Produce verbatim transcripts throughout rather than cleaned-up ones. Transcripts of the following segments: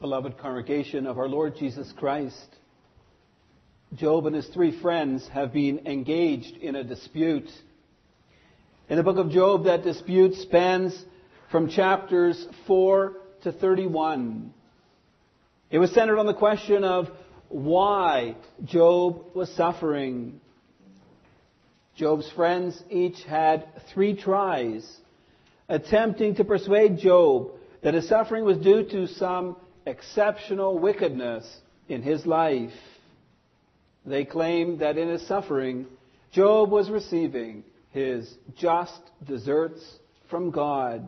Beloved congregation of our Lord Jesus Christ, Job and his three friends have been engaged in a dispute. In the book of Job, that dispute spans from chapters four to thirty-one. It was centered on the question of why Job was suffering. Job's friends each had three tries, attempting to persuade Job that his suffering was due to some exceptional wickedness in his life. They claimed that in his suffering, Job was receiving his just deserts from God.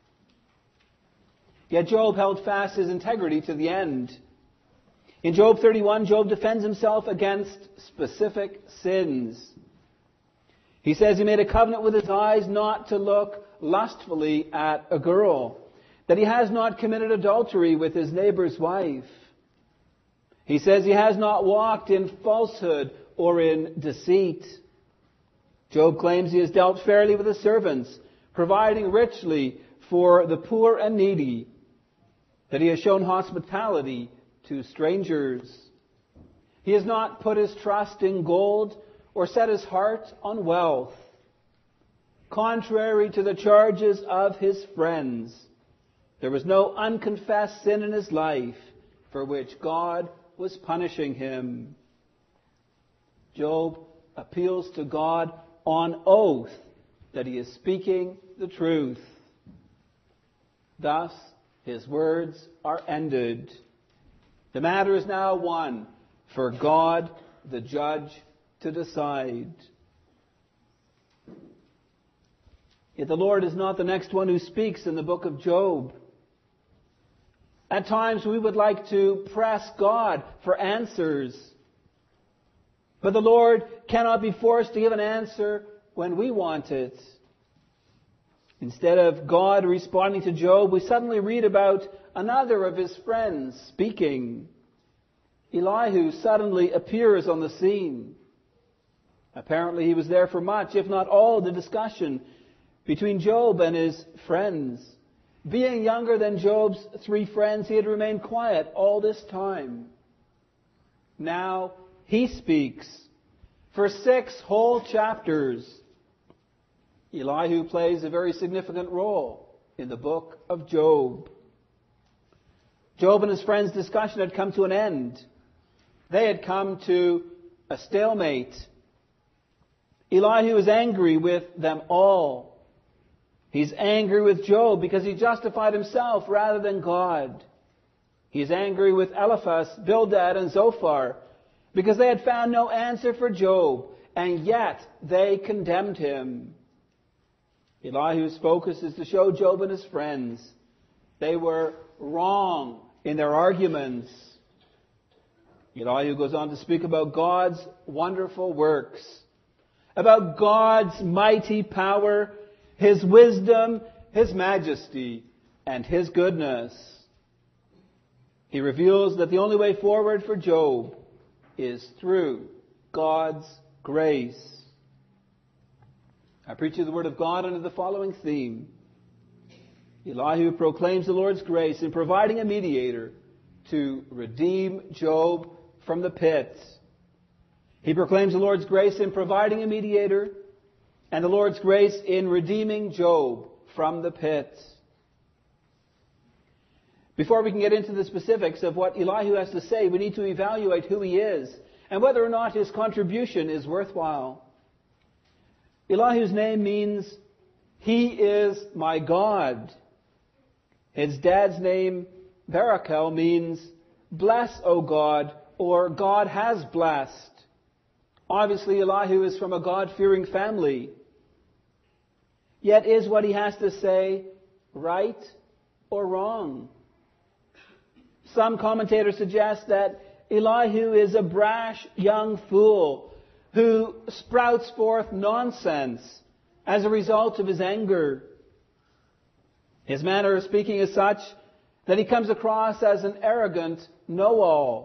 Yet Job held fast his integrity to the end. In Job thirty-one, Job defends himself against specific sins. He says he made a covenant with his eyes not to look lustfully at a girl, that he has not committed adultery with his neighbor's wife. He says he has not walked in falsehood or in deceit. Job claims he has dealt fairly with his servants, providing richly for the poor and needy, that he has shown hospitality to strangers. He has not put his trust in gold or set his heart on wealth. Contrary to the charges of his friends, there was no unconfessed sin in his life for which God was punishing him. Job appeals to God on oath that he is speaking the truth. Thus, his words are ended. The matter is now one for God, the judge, to decide. Yet the Lord is not the next one who speaks in the book of Job. At times we would like to press God for answers. But the Lord cannot be forced to give an answer when we want it. Instead of God responding to Job, we suddenly read about another of his friends speaking. Elihu suddenly appears on the scene. Apparently he was there for much, if not all, the discussion between Job and his friends. Being younger than Job's three friends, he had remained quiet all this time. Now he speaks for six whole chapters. Elihu plays a very significant role in the book of Job. Job and his friends' discussion had come to an end. They had come to a stalemate. Elihu is angry with them all. He's angry with Job because he justified himself rather than God. He's angry with Eliphaz, Bildad, and Zophar because they had found no answer for Job, and yet they condemned him. Elihu's focus is to show Job and his friends they were wrong in their arguments. Elihu goes on to speak about God's wonderful works, about God's mighty power, His wisdom, His majesty, and His goodness. He reveals that the only way forward for Job is through God's grace. I preach you the Word of God under the following theme. Elihu proclaims the Lord's grace in providing a mediator to redeem Job from the pit. He proclaims the Lord's grace in providing a mediator and the Lord's grace in redeeming Job from the pit. Before we can get into the specifics of what Elihu has to say, we need to evaluate who he is and whether or not his contribution is worthwhile. Elihu's name means, "He is my God." His dad's name, Barachel, means, "Bless, O God," or "God has blessed." Obviously, Elihu is from a God-fearing family. Yet is what he has to say right or wrong? Some commentators suggest that Elihu is a brash young fool who sprouts forth nonsense as a result of his anger. His manner of speaking is such that he comes across as an arrogant know-all.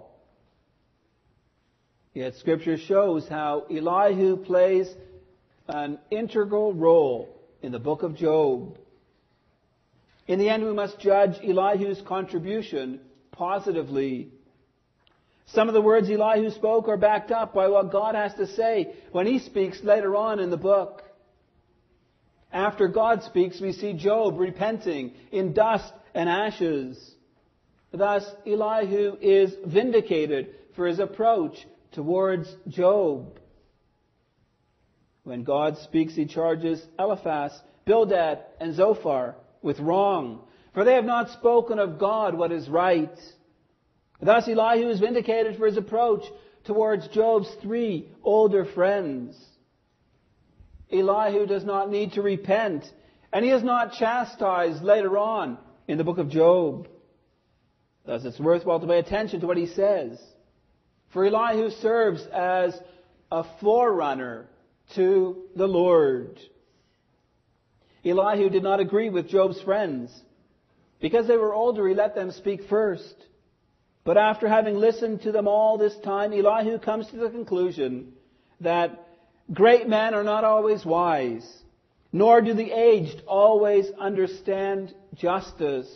Yet Scripture shows how Elihu plays an integral role in the book of Job. In the end, we must judge Elihu's contribution positively. Some of the words Elihu spoke are backed up by what God has to say when he speaks later on in the book. After God speaks, we see Job repenting in dust and ashes. Thus, Elihu is vindicated for his approach towards Job. When God speaks, he charges Eliphaz, Bildad, and Zophar with wrong, for they have not spoken of God what is right. Thus, Elihu is vindicated for his approach towards Job's three older friends. Elihu does not need to repent, and he is not chastised later on in the book of Job. Thus, it's worthwhile to pay attention to what he says. For Elihu serves as a forerunner to the Lord. Elihu did not agree with Job's friends. Because they were older, he let them speak first. But after having listened to them all this time, Elihu comes to the conclusion that great men are not always wise, nor do the aged always understand justice.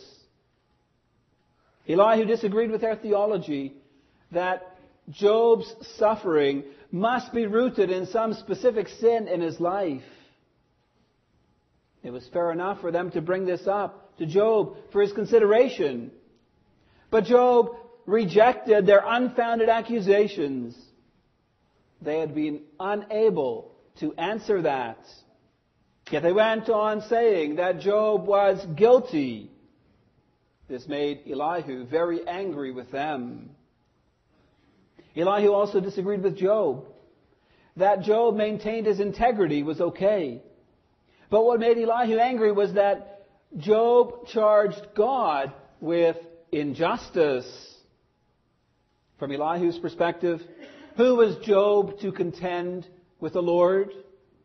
Elihu disagreed with their theology that Job's suffering must be rooted in some specific sin in his life. It was fair enough for them to bring this up to Job for his consideration. But Job rejected their unfounded accusations. They had been unable to answer that. Yet they went on saying that Job was guilty. This made Elihu very angry with them. Elihu also disagreed with Job. That Job maintained his integrity was okay. But what made Elihu angry was that Job charged God with injustice. From Elihu's perspective, who was Job to contend with the Lord?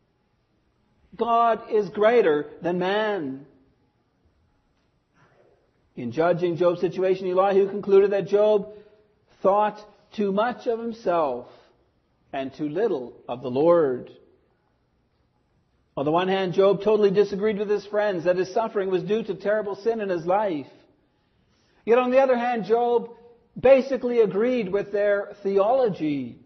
God is greater than man. In judging Job's situation, Elihu concluded that Job thought too much of himself and too little of the Lord. On the one hand, Job totally disagreed with his friends that his suffering was due to terrible sin in his life. Yet on the other hand, Job basically agreed with their theology.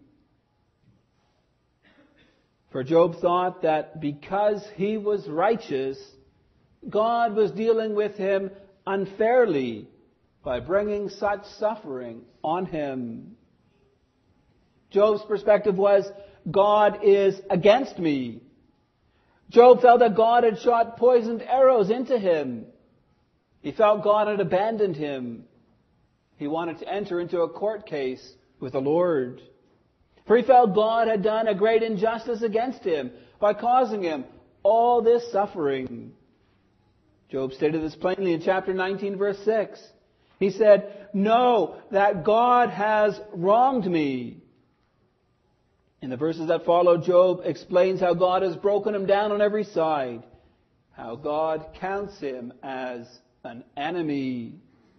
For Job thought that because he was righteous, God was dealing with him unfairly by bringing such suffering on him. Job's perspective was, God is against me. Job felt that God had shot poisoned arrows into him. He felt God had abandoned him. He wanted to enter into a court case with the Lord. For he felt God had done a great injustice against him by causing him all this suffering. Job stated this plainly in chapter nineteen, verse six. He said, "Know that God has wronged me." In the verses that follow, Job explains how God has broken him down on every side, how God counts him as an enemy.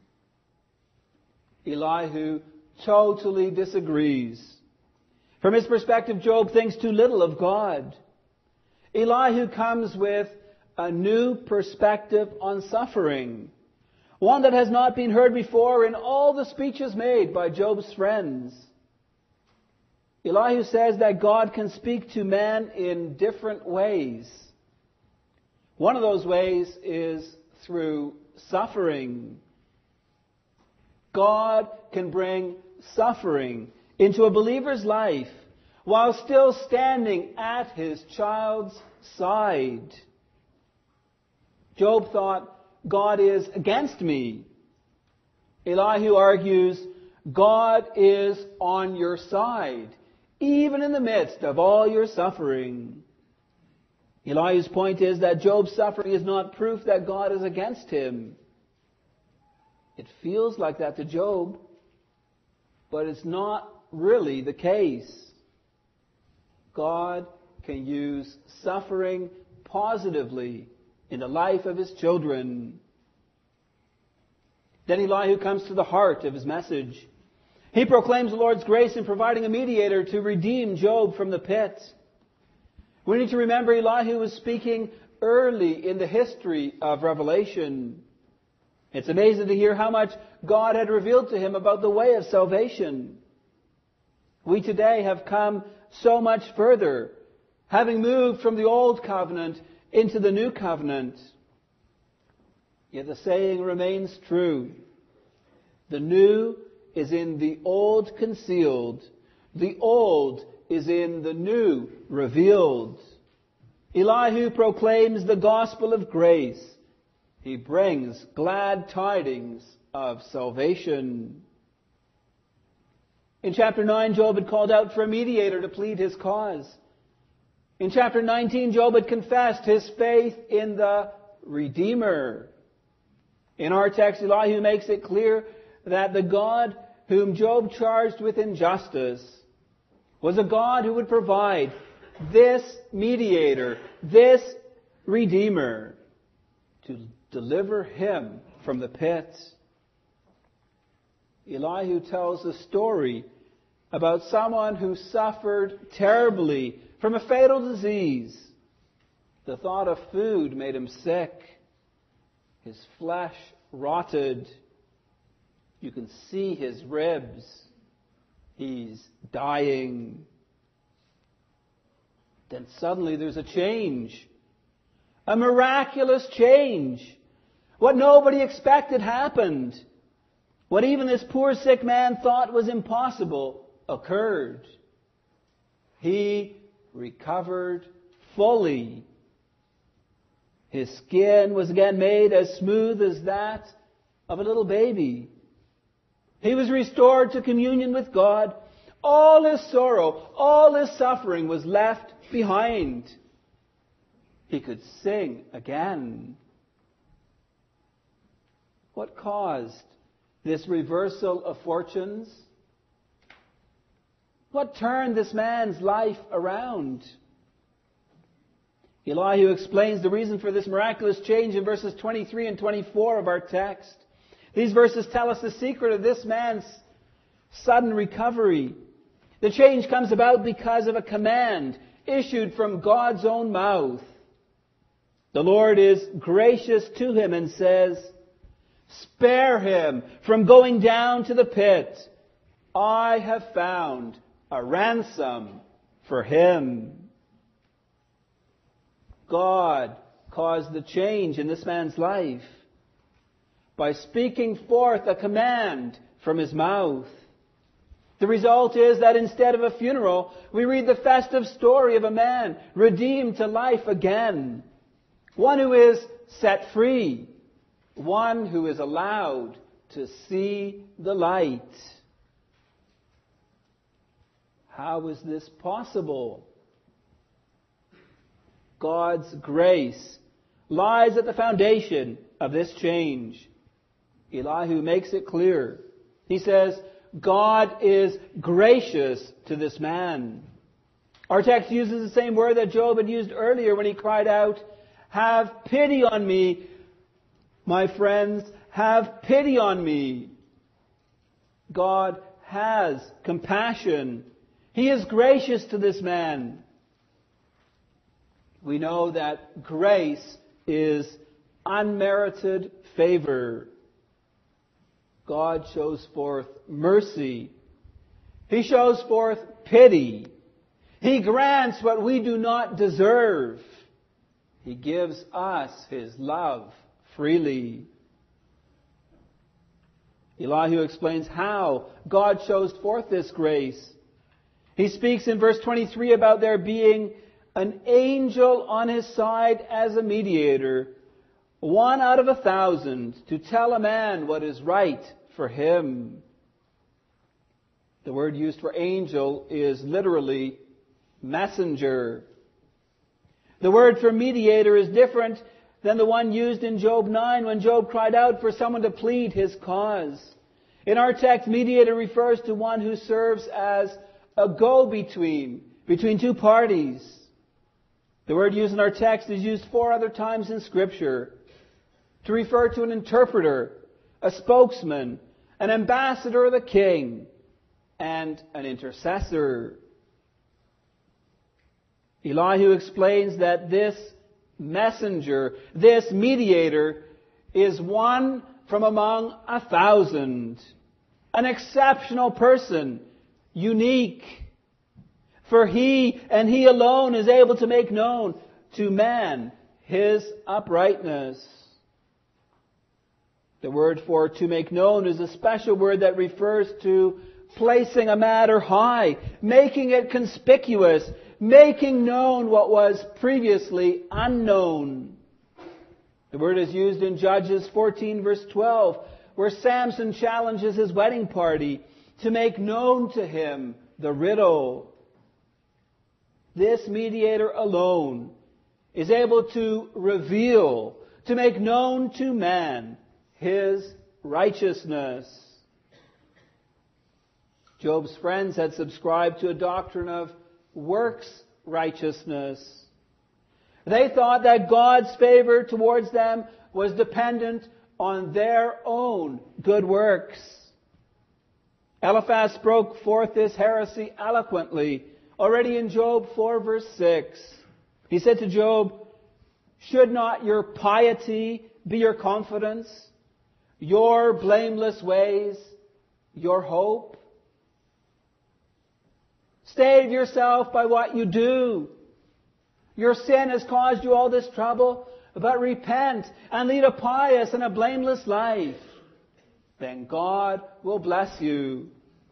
Elihu totally disagrees. From his perspective, Job thinks too little of God. Elihu comes with a new perspective on suffering, one that has not been heard before in all the speeches made by Job's friends. Elihu says that God can speak to man in different ways. One of those ways is through suffering. God can bring suffering into a believer's life while still standing at his child's side. Job thought, God is against me. Elihu argues, God is on your side, even in the midst of all your suffering. Elihu's point is that Job's suffering is not proof that God is against him. It feels like that to Job, but it's not really the case. God can use suffering positively in the life of his children. Then Elihu comes to the heart of his message. He proclaims the Lord's grace in providing a mediator to redeem Job from the pit. We need to remember Elihu was speaking early in the history of Revelation. It's amazing to hear how much God had revealed to him about the way of salvation. We today have come so much further, having moved from the old covenant into the new covenant. Yet the saying remains true. The new is in the old concealed. The old is in the new revealed. Elihu proclaims the gospel of grace. He brings glad tidings of salvation. In chapter nine, Job had called out for a mediator to plead his cause. In chapter nineteen, Job had confessed his faith in the Redeemer. In our text, Elihu makes it clear that the God whom Job charged with injustice was a God who would provide this mediator, this Redeemer, to deliver him from the pit. Elihu tells a story about someone who suffered terribly from a fatal disease. The thought of food made him sick. His flesh rotted. You can see his ribs. He's dying. Then suddenly there's a change. A miraculous change. What nobody expected happened. What even this poor sick man thought was impossible occurred. He recovered fully. His skin was again made as smooth as that of a little baby. He was restored to communion with God. All his sorrow, all his suffering was left behind. He could sing again. What caused this reversal of fortunes? What turned this man's life around? Elihu explains the reason for this miraculous change in verses twenty-three and twenty-four of our text. These verses tell us the secret of this man's sudden recovery. The change comes about because of a command issued from God's own mouth. The Lord is gracious to him and says, "Spare him from going down to the pit. I have found a ransom for him." God caused the change in this man's life by speaking forth a command from his mouth. The result is that instead of a funeral, we read the festive story of a man redeemed to life again. One who is set free. One who is allowed to see the light. How is this possible? God's grace lies at the foundation of this change. Elihu makes it clear. He says, God is gracious to this man. Our text uses the same word that Job had used earlier when he cried out, "Have pity on me, my friends, have pity on me." God has compassion. He is gracious to this man. We know that grace is unmerited favor. God shows forth mercy. He shows forth pity. He grants what we do not deserve. He gives us His love freely. Elihu explains how God shows forth this grace. He speaks in verse twenty-three about there being an angel on his side as a mediator, one out of a thousand, to tell a man what is right for him. The word used for angel is literally messenger. The word for mediator is different than the one used in Job nine when Job cried out for someone to plead his cause. In our text, mediator refers to one who serves as a go-between, between two parties. The word used in our text is used four other times in Scripture to refer to an interpreter, a spokesman, an ambassador of the king, and an intercessor. Elihu explains that this messenger, this mediator, is one from among a thousand. An exceptional person, unique. For he and he alone is able to make known to man his uprightness. The word for to make known is a special word that refers to placing a matter high, making it conspicuous, making known what was previously unknown. The word is used in Judges fourteen verse twelve, where Samson challenges his wedding party to make known to him the riddle. This mediator alone is able to reveal, to make known to man his righteousness. Job's friends had subscribed to a doctrine of works righteousness. They thought that God's favor towards them was dependent on their own good works. Eliphaz broke forth this heresy eloquently already in Job four verse six. He said to Job, "Should not your piety be your confidence, your blameless ways your hope? Stave yourself by what you do. Your sin has caused you all this trouble, but repent and lead a pious and a blameless life. Then God will bless you."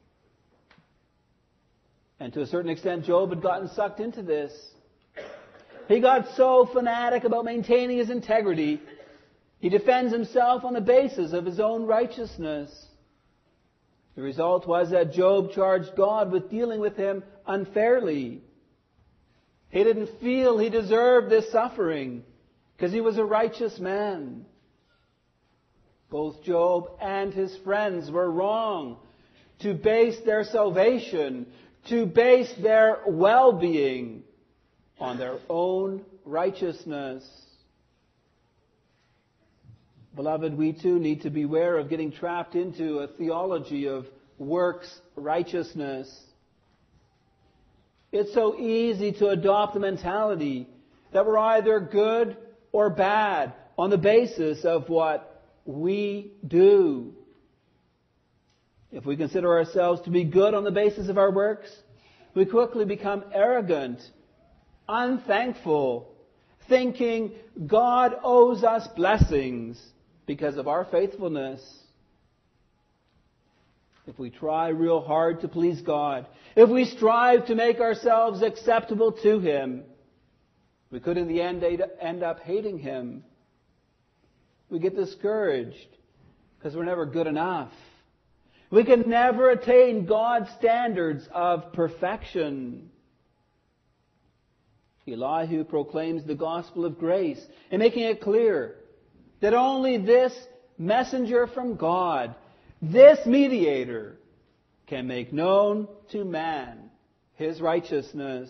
And to a certain extent, Job had gotten sucked into this. He got so fanatic about maintaining his integrity, he defends himself on the basis of his own righteousness. The result was that Job charged God with dealing with him unfairly. He didn't feel he deserved this suffering because he was a righteous man. Both Job and his friends were wrong to base their salvation, to base their well-being on their own righteousness. Beloved, we too need to beware of getting trapped into a theology of works righteousness. It's so easy to adopt the mentality that we're either good or bad on the basis of what we do. If we consider ourselves to be good on the basis of our works, we quickly become arrogant, unthankful, thinking God owes us blessings because of our faithfulness. If we try real hard to please God, if we strive to make ourselves acceptable to Him, we could in the end end up hating Him. We get discouraged because we're never good enough. We can never attain God's standards of perfection. Elihu proclaims the gospel of grace and making it clear that only this messenger from God, this mediator, can make known to man his righteousness.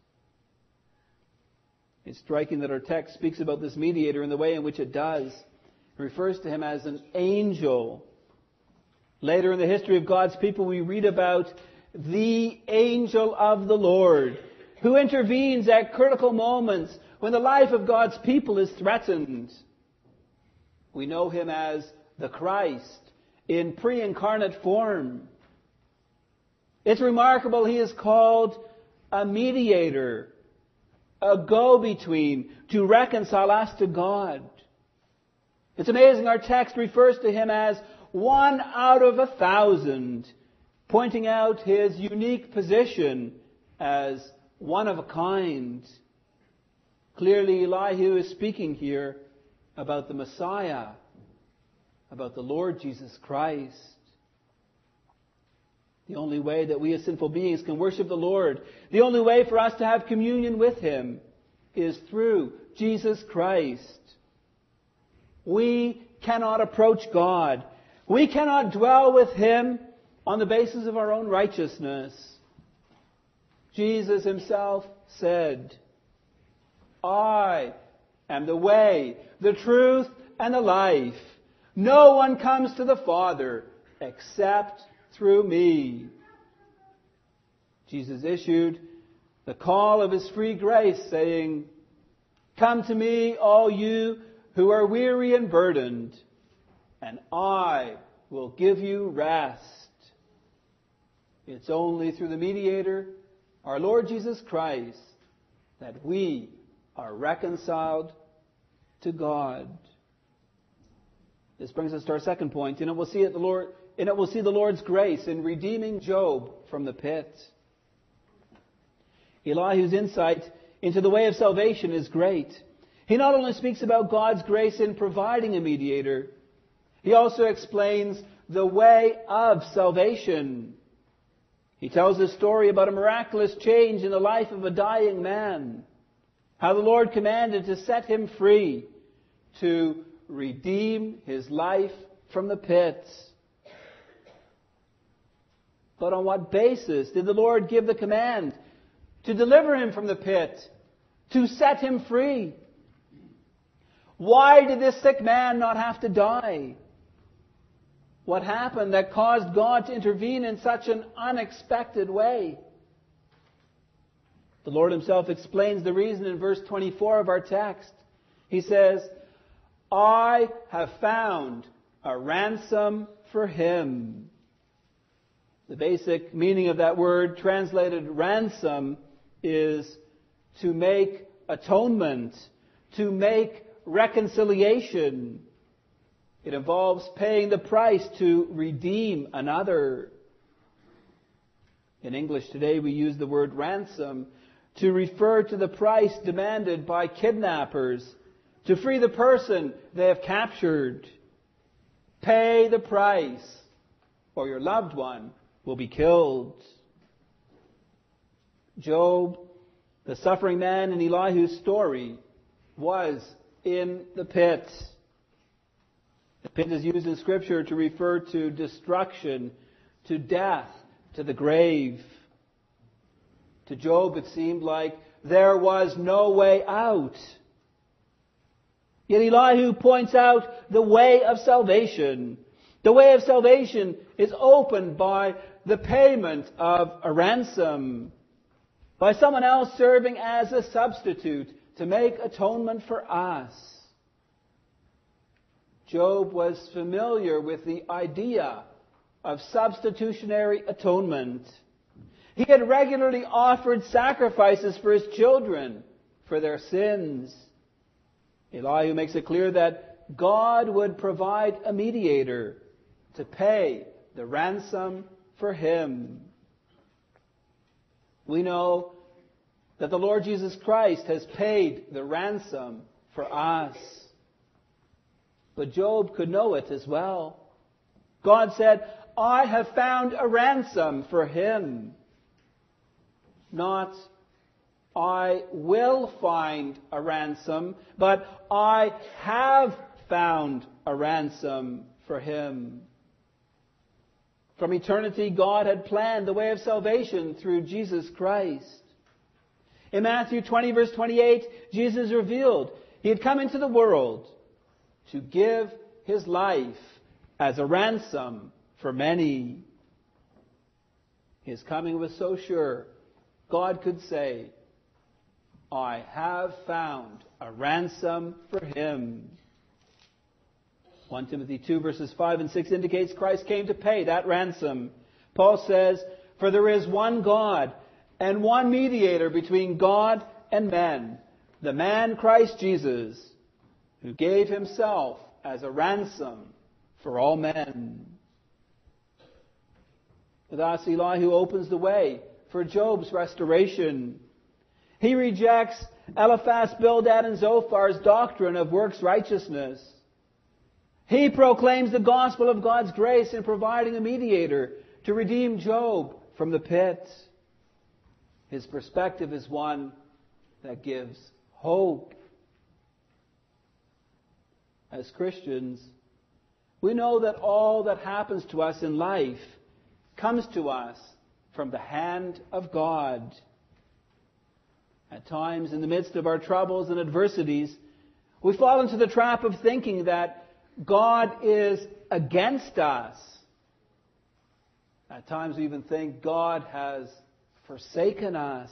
It's striking that our text speaks about this mediator in the way in which it does. It refers to him as an angel. Later in the history of God's people, we read about the angel of the Lord, who intervenes at critical moments when the life of God's people is threatened. We know him as the Christ in pre-incarnate form. It's remarkable he is called a mediator, a go-between, to reconcile us to God. It's amazing our text refers to him as one out of a thousand, pointing out his unique position as one of a kind. Clearly, Elihu is speaking here about the Messiah, about the Lord Jesus Christ. The only way that we as sinful beings can worship the Lord, the only way for us to have communion with Him, is through Jesus Christ. We cannot approach God. We cannot dwell with Him on the basis of our own righteousness. Jesus Himself said, "I am the way, the truth, and the life. No one comes to the Father except through me." Jesus issued the call of His free grace, saying, "Come to me, all you who are weary and burdened, and I will give you rest. It's only through the mediator, our Lord Jesus Christ, that we are reconciled to God. This brings us to our second point, and it will see it the Lord, and it will see the Lord's grace in redeeming Job from the pit. Elihu's insight into the way of salvation is great. He not only speaks about God's grace in providing a mediator, he also explains the way of salvation. He tells a story about a miraculous change in the life of a dying man, how the Lord commanded to set him free, to redeem his life from the pit. But on what basis did the Lord give the command to deliver him from the pit, to set him free? Why did this sick man not have to die? What happened that caused God to intervene in such an unexpected way? The Lord himself explains the reason in verse twenty-four of our text. He says, I have found a ransom for him. The basic meaning of that word, translated ransom, is to make atonement, to make reconciliation. It involves paying the price to redeem another. In English today, we use the word ransom to refer to the price demanded by kidnappers to free the person they have captured. Pay the price, or your loved one will be killed. Job, the suffering man in Elihu's story, was in the pit. The pit is used in Scripture to refer to destruction, to death, to the grave. To Job, it seemed like there was no way out. Yet Elihu points out the way of salvation. The way of salvation is opened by the payment of a ransom, by someone else serving as a substitute to make atonement for us. Job was familiar with the idea of substitutionary atonement. He had regularly offered sacrifices for his children, for their sins. Elihu makes it clear that God would provide a mediator to pay the ransom for him. We know that the Lord Jesus Christ has paid the ransom for us. But Job could know it as well. God said, I have found a ransom for him. Not, I will find a ransom, but I have found a ransom for him. From eternity, God had planned the way of salvation through Jesus Christ. In Matthew twenty, verse twenty-eight, Jesus revealed he had come into the world to give his life as a ransom for many. His coming was so sure, God could say, I have found a ransom for him. First Timothy two, verses five and six indicates Christ came to pay that ransom. Paul says, for there is one God and one mediator between God and men, the man Christ Jesus, who gave himself as a ransom for all men. Thus Elihu opens the way for Job's restoration. He rejects Eliphaz, Bildad, and Zophar's doctrine of works righteousness. He proclaims the gospel of God's grace in providing a mediator to redeem Job from the pit. His perspective is one that gives hope. As Christians, we know that all that happens to us in life comes to us from the hand of God. At times, in the midst of our troubles and adversities, we fall into the trap of thinking that God is against us. At times we even think God has forsaken us.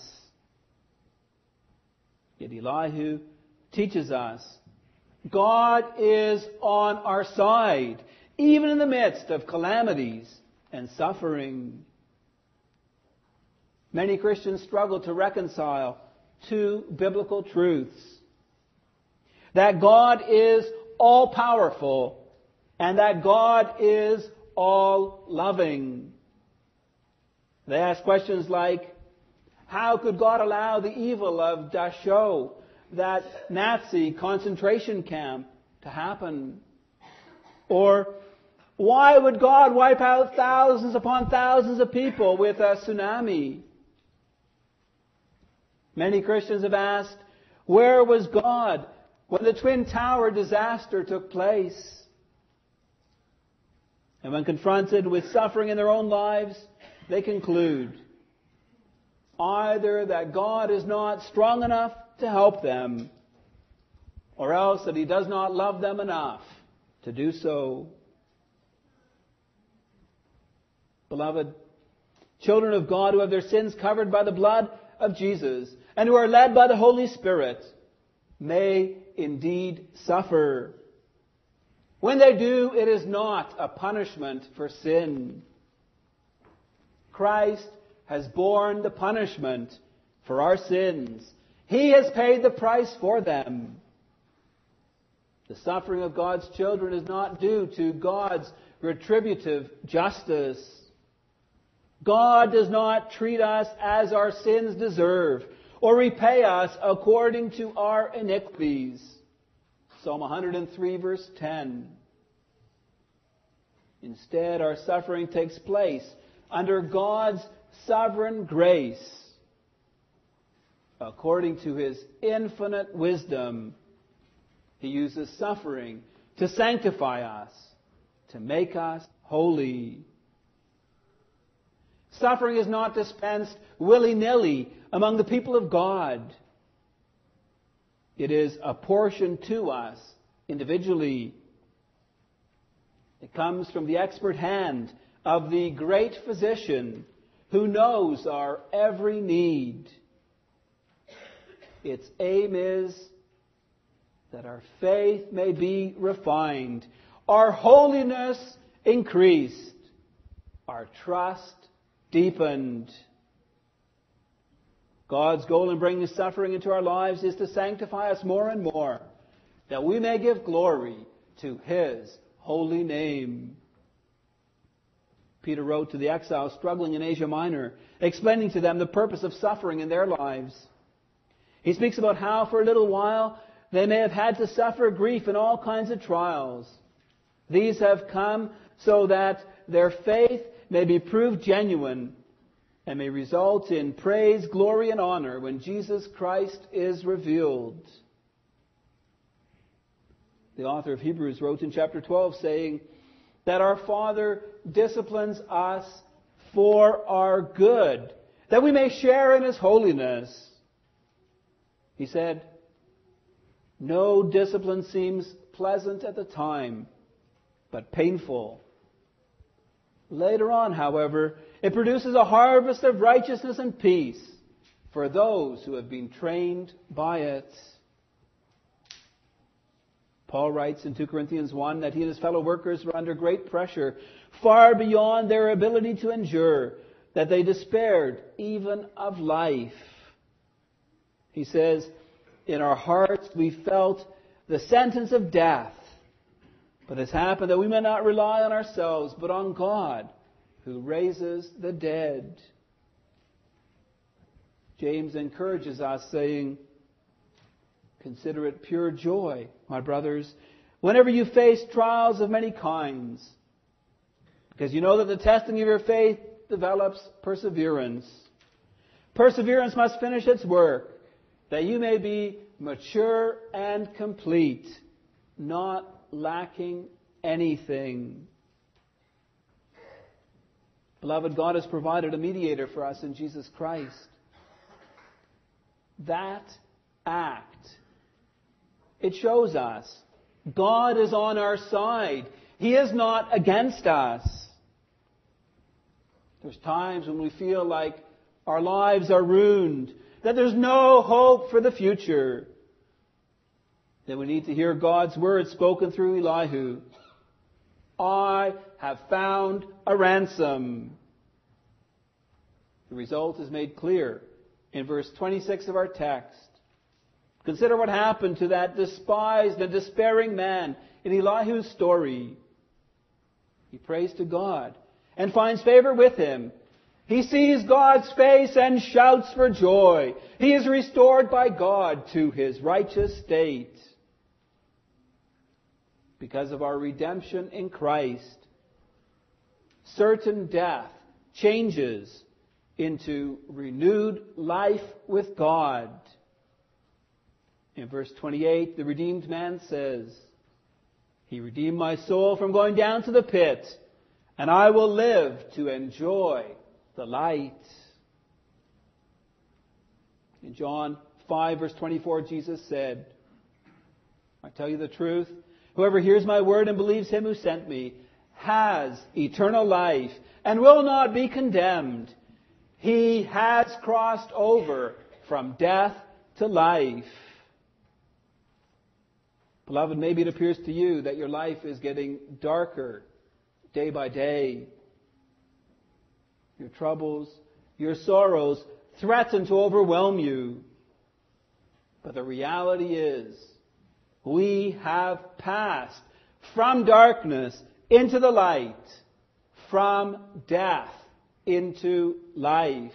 Yet Elihu teaches us God is on our side. even in the midst of calamities and suffering. Many Christians struggle to reconcile two biblical truths: that God is all-powerful and that God is all-loving. They ask questions like, how could God allow the evil of Dachau, that Nazi concentration camp, to happen? Or, why would God wipe out thousands upon thousands of people with a tsunami? Many Christians have asked, where was God when the Twin Tower disaster took place? And when confronted with suffering in their own lives, they conclude either that God is not strong enough to help them, or else that He does not love them enough to do so. Beloved, children of God who have their sins covered by the blood of Jesus and who are led by the Holy Spirit may indeed suffer. When they do, it is not a punishment for sin. Christ has borne the punishment for our sins. He has paid the price for them. The suffering of God's children is not due to God's retributive justice. God does not treat us as our sins deserve or repay us according to our iniquities. Psalm one hundred three, verse ten. Instead, our suffering takes place under God's sovereign grace. According to His infinite wisdom, He uses suffering to sanctify us, to make us holy. Suffering is not dispensed willy-nilly among the people of God. It is apportioned to us individually. It comes from the expert hand of the great physician who knows our every need. Its aim is that our faith may be refined, our holiness increased, our trust deepened. God's goal in bringing suffering into our lives is to sanctify us more and more, that we may give glory to His holy name. Peter wrote to the exiles struggling in Asia Minor, explaining to them the purpose of suffering in their lives. He speaks about how for a little while they may have had to suffer grief in all kinds of trials. These have come so that their faith may be proved genuine and may result in praise, glory, and honor when Jesus Christ is revealed. The author of Hebrews wrote in chapter twelve saying that our Father disciplines us for our good, that we may share in His holiness. He said, no discipline seems pleasant at the time, but painful. Later on, however, it produces a harvest of righteousness and peace for those who have been trained by it. Paul writes in two Corinthians one that he and his fellow workers were under great pressure, far beyond their ability to endure, that they despaired even of life. He says, in our hearts we felt the sentence of death, but it's happened that we may not rely on ourselves, but on God, who raises the dead. James encourages us, saying, consider it pure joy, my brothers, whenever you face trials of many kinds, because you know that the testing of your faith develops perseverance. Perseverance must finish its work, that you may be mature and complete, not lacking anything. Beloved, God has provided a mediator for us in Jesus Christ. That act, it shows us God is on our side. He is not against us. There's times when we feel like our lives are ruined, that there's no hope for the future. Then we need to hear God's word spoken through Elihu. I have found a ransom. The result is made clear in verse twenty-six of our text. Consider what happened to that despised and despairing man in Elihu's story. He prays to God and finds favor with Him. He sees God's face and shouts for joy. He is restored by God to his righteous state. Because of our redemption in Christ, certain death changes into renewed life with God. In verse twenty-eight, the redeemed man says, He redeemed my soul from going down to the pit, and I will live to enjoy the light. In John five, verse twenty-four, Jesus said, I tell you the truth, whoever hears my word and believes Him who sent me has eternal life and will not be condemned. He has crossed over from death to life. Beloved, maybe it appears to you that your life is getting darker day by day. Your troubles, your sorrows threaten to overwhelm you. But the reality is, we have passed from darkness into the light, from death into life.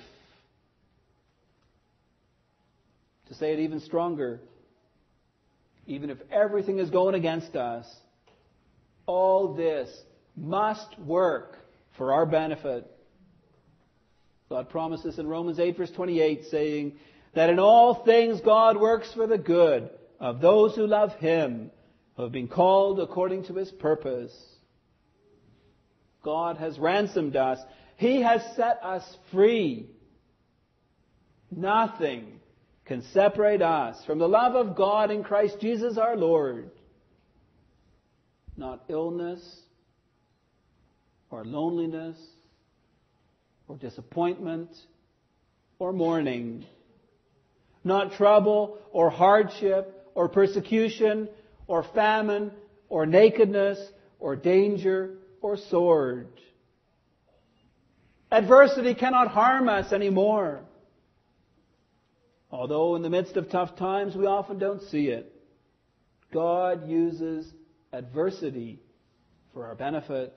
To say it even stronger, even if everything is going against us, all this must work for our benefit. God promises in Romans eight, verse twenty-eight, saying that in all things God works for the good of those who love Him, who have been called according to His purpose. God has ransomed us. He has set us free. Nothing can separate us from the love of God in Christ Jesus our Lord. Not illness, or loneliness, or disappointment, or mourning. Not trouble, or hardship, or persecution, or famine, or nakedness, or danger, or sword. Adversity cannot harm us anymore. Although in the midst of tough times we often don't see it, God uses adversity for our benefit.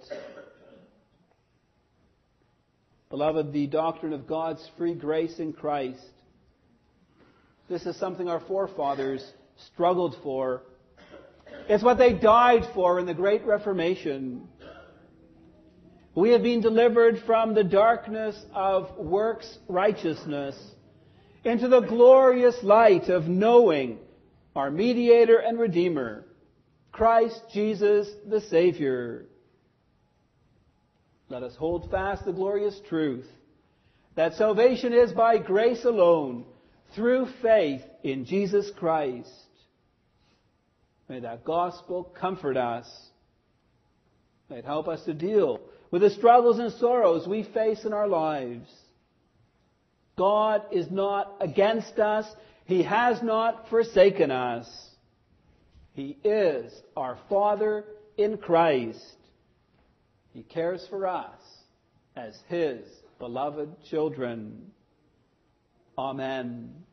Beloved, the doctrine of God's free grace in Christ, this is something our forefathers struggled for. It's what they died for in the Great Reformation. We have been delivered from the darkness of works righteousness into the glorious light of knowing our Mediator and Redeemer, Christ Jesus the Savior. Let us hold fast the glorious truth that salvation is by grace alone, through faith in Jesus Christ. May that gospel comfort us. May it help us to deal with the struggles and sorrows we face in our lives. God is not against us. He has not forsaken us. He is our Father in Christ. He cares for us as His beloved children. Amen.